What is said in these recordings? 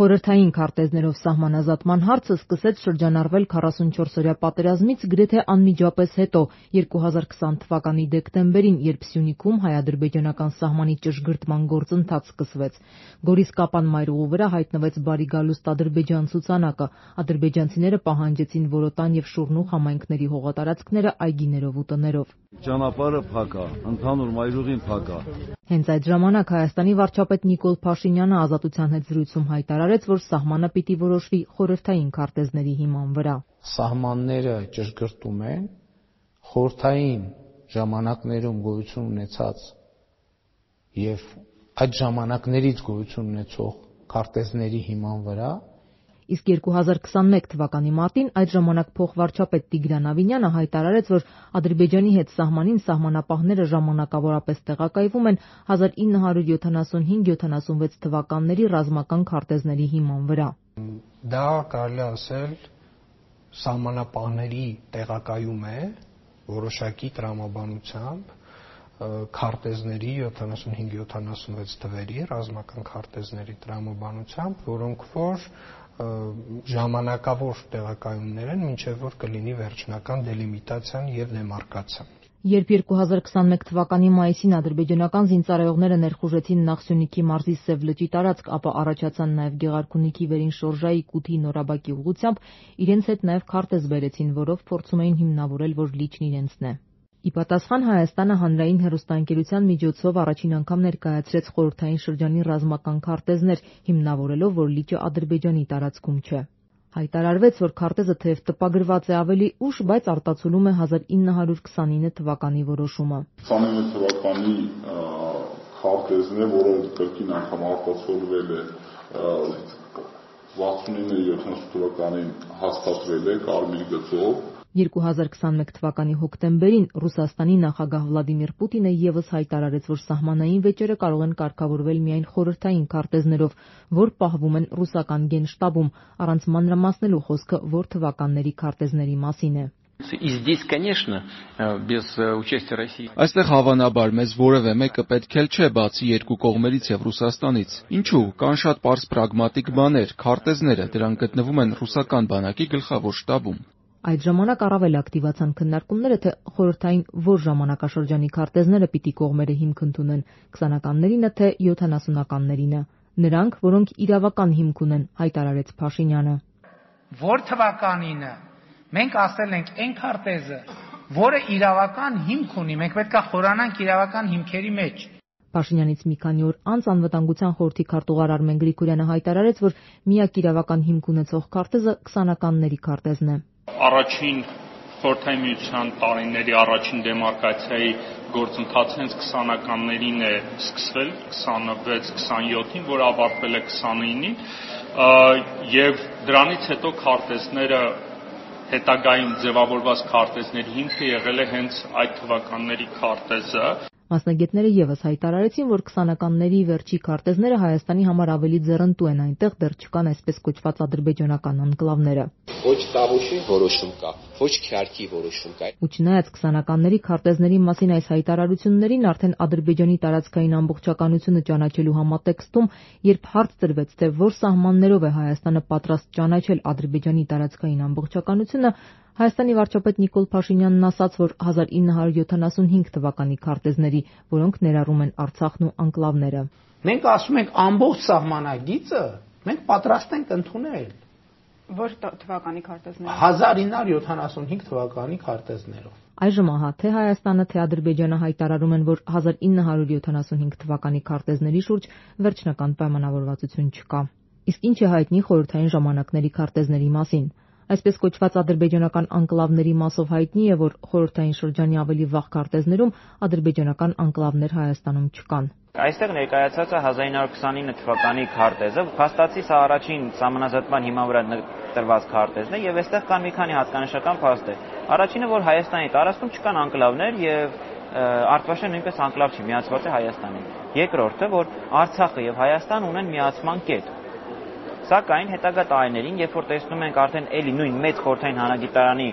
Խորհրդային քարտեզներով սահմանազատման հարցը սկսեց շրջանառվել 44-օրյա պատերազմից գրեթե անմիջապես հետո 2020 թվականի դեկտեմբերին, երբ Սյունիքում հայ-ադրբեջանական սահմանի ճշգրտման գործընթաց սկսվեց։ Գորիս-Կապան մայրուղու վրա հայտնվեց Բարի գալուստ Ադրբեջան ցուցանակը, ադրբեջանցիները պահանջեցին Որոտան եւ Շուռնուղ համայնքների հողատարածքները այգիներով ու տներով։ Ճանապարհը փակ է, ընդհանուր մայրուղին փակ է։ Հենց այդ ժամանակ Հայաստանի վարչապետ Նիկոլ Փաշինյանը Ազատության հետ զրույցում հայտարարեց, որ սահմանը պիտի որոշվի խորհրդային քարտեզների հիման վրա։ Սահմանները ճշգրտում են խորհրդային ժամանակներում գոյություն ունեցած եւ այդ ժամանակներից գոյություն ունեցող քարտեզների հիման վրա։ Իսկ 2021 թվականի մարտին այդ ժամանակ փոխվարչապետ Տիգրան Ավինյանը հայտարարեց, որ Ադրբեջանի հետ սահմանին սահմանապահները ժամանակավորապես տեղակայվում են 1975-76 թվականների ռազմական քարտեզների հիման վրա։ Դա կարելի ասել սահմանապահների տեղակայում է որոշակի տրամաբանությամբ քարտեզների 75-76 թվերի ռազմական քարտեզների տրամաբանությամբ, որոնք որ ժամանակավոր տեղակայումներ են, մինչև որ կլինի վերջնական դելիմիտացիան եւ դեմարկացիան։ Երբ 2021 թվականի մայիսին ադրբեջանական զինծառայողները ներխուժեցին Նախսյունիքի մարզի Սև լճի տարածք, ապա առաջացան նաև Գեղարքունիքի վերին Շորժայի Կութի Նորաբակի ուղղությամբ, իրենց հետ նաև քարտեզ բերեցին, որով փորձում էին հիմնավորել, որ լիճն իրենցն է։ Ի պատասխան Հայաստանը հանրային հեռուստաընկերության միջոցով առաջին անգամ ներկայացրեց խորհրդային շրջանի ռազմական քարտեզներ, հիմնավորելով, որ լիճը Ադրբեջանի տարածքում չէ։ Հայտարարվեց, որ քարտեզը թեև տպագրված է ավելի ուշ, բայց արտացոլում է 1929 թվականի որոշումը։ 29 թվականի քարտեզն է, որը կրկին անգամ արտացոլվել է 69-70 թվականին հաստատվել է կարմիր գծով։ 2021 թվականի հոկտեմբերին Ռուսաստանի նախագահ Վլադիմիր Պուտինը ևս հայտարարեց, որ սահմանային վեճերը կարող են կարգավորվել միայն խորհրդային քարտեզներով, որ պահվում են ռուսական գենշտաբում, առանց մանրամասնելու խոսքը որ թվականների քարտեզների մասին է։ Այստեղ հավանաբար մեզ որևէ մեկը պետք էլ չէ, բացի երկու կողմերից եւ Ռուսաստանից։ Ինչու՞, կան շատ պարզ պրագմատիկ բաներ, քարտեզները, դրանք գտնվում են ռուսական բանակի գլխավոր շտաբում։ Այդ ժամանակ առավել ակտիվացան քննարկումները, թե խորհրդային որ ժամանակաշրջանի քարտեզները պիտի կողմերը հիմք ընդունեն, 20-ականներինը թե 70-ականներինը։ Նրանք, որոնք իրավական հիմք ունեն, հայտարարեց Փաշինյանը։ Որ թվականինը մենք ասել ենք այն քարտեզը, որը իրավական հիմք ունի, մենք պետք է խորանանք իրավական հիմքերի մեջ։ Փաշինյանից մի քանի օր անց Անվտանգության խորհրդի քարտուղար Արմեն Գրիգորյանը հայտարարեց, որ միակ իրավական հիմք ունեցող քարտեզը 20-ականների քարտեզն է։ Առաջին խորհրդային միության տարիների առաջին դեմարկացիայի գործընթացը հենց 20-ականներին է սկսվել, 26-27-ին, որ ավարտվել է 29-ին, եւ դրանից հետո քարտեզները հետագայում ձևավորված քարտեզների հիմքը եղել է հենց այդ թվականների քարտեզը։ Մասնագետները ևս հայտարարեցին, որ 20-ականների վերջի քարտեզները Հայաստանի համար ավելի ձեռնտու են, այնտեղ դեռ չկան այսպես կոչված ադրբեջանական անկլավները։ Ոչ Տավուշի որոշում կա, ոչ Քյարքի որոշում կա։ Ու չնայած 20-ականների քարտեզների մասին այս հայտարարություններին, արդեն Ադրբեջանի տարածքային ամբողջականությունը ճանաչելու համատեքստում, երբ հարց տրվեց, թե որ սահմաններով է Հայաստանը պատրաստ ճանաչել Ադրբեջանի տարածքային ամբողջականությունը, Հայաստանի վարչապետ Նիկոլ Փաշինյանն ասաց, որ 1975 թվականի քարտեզների, որոնք ներառում են Արցախն ու անկլավները։ Մենք ասում ենք ամբողջ սահմանագիծը մենք պատրաստ ենք ընդունել։ Որ թվականի քարտեզները։ 1975 թվականի քարտեզներով։ Այժմ ահա թե Հայաստանը, թե Ադրբեջանը հայտարարում են, որ 1975 թվականի քարտեզների շուրջ վերջնական պայմանավորվածություն չկա։ Իսկ ինչ է հայտնի խորհրդային ժամանակների քարտեզների մասին։ Այսպես կոչված ադրբեջանական անկլավների մասով հայտնի է, որ խորհրդային շրջանի ավելի վաղ քարտեզներում ադրբեջանական անկլավներ Հայաստանում չկան։ Այստեղ ներկայացած է 1929 թվականի քարտեզը, փաստացի սա առաջին սահմանազատման հիման վրա տրված քարտեզն է եւ այստեղ կան մի քանի հատկանշական փաստեր։ Առաջինը, որ Հայաստանի տարածքում չկան անկլավներ եւ Արտվաշեն նույնպես անկլավ չի, միացված է Հայաստանին։ Երկրորդը, որ Արցախը եւ Հայաստան ունեն միացման կետ։ Սակայն հետագա տարիներին, երբ որ տեսնում ենք արդեն էլի նույն մեծ խորհրդային հանրագիտարանի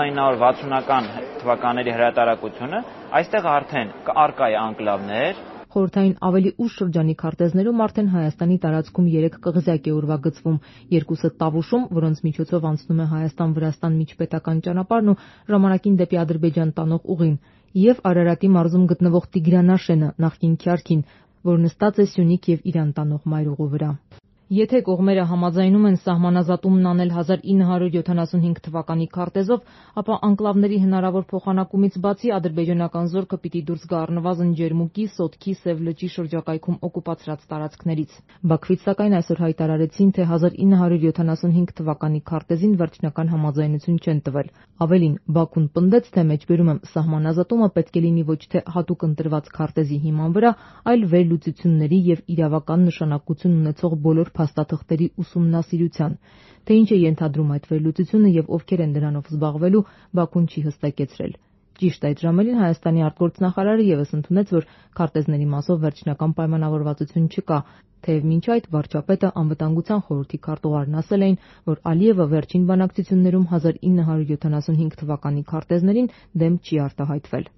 1960-ական թվականների հրատարակությունը, այստեղ արդեն արկա է անկլավներ։ Խորհրդային ավելի ուշ շրջանի քարտեզներում արդեն Հայաստանի տարածքում 3 կղզյակ է ուրվագծվում, երկուսը Տավուշում, որոնց միջոցով անցնում է Հայաստան-Վրաստան միջպետական ճանապարհն ու ժամանակին դեպի Ադրբեջան տանող ուղին, եւ Արարատի մարզում գտնվող Տիգրանաշենը, նախկին Քյարքին, որ նստած է Սյունիք եւ Իրան տանող մայրուղու վրա։ Եթե կողմերը համաձայնում են սահմանազատումն անել 1975 թվականի քարտեզով, ապա անկլավների հնարավոր փոխանակումից բացի ադրբեջանական զորքը պիտի դուրս գա առնվազն Ջերմուկի, Սոտքի, Սև լճի շրջակայքում օկուպացրած տարածքներից։ Բաքվից սակայն այսօր հայտարարեցին, թե 1975 թվականի քարտեզին վերջնական համաձայնություն չեն տվել։ Ավելին, Բաքուն պնդեց, թե մեջբերում եմ սահմանազատումը պետք է լինի ոչ թե հատուկ ընտրված քարտեզի հիման վրա, այլ վերլուծությունների եւ իրավական նշանակություն ունեցող բոլոր փաստաթղթերի ուսումնասիրության։ Թե ինչ է ենթադրում այդ վերլուծությունը եւ ովքեր են դրանով զբաղվելու, Բաքուն չի հստակեցրել։ Ճիշտ այդ ժամերին Հայաստանի արտգործնախարարը եւս ընդունեց, որ քարտեզների մասով վերջնական պայմանավորվածություն չկա, թեև մինչ այդ վարչապետը, անվտանգության խորհրդի քարտուղարն ասել էին, որ Ալիևը վերջին բանակցություններում 1975 թվականի քարտեզներին դեմ չի արտահայտվել։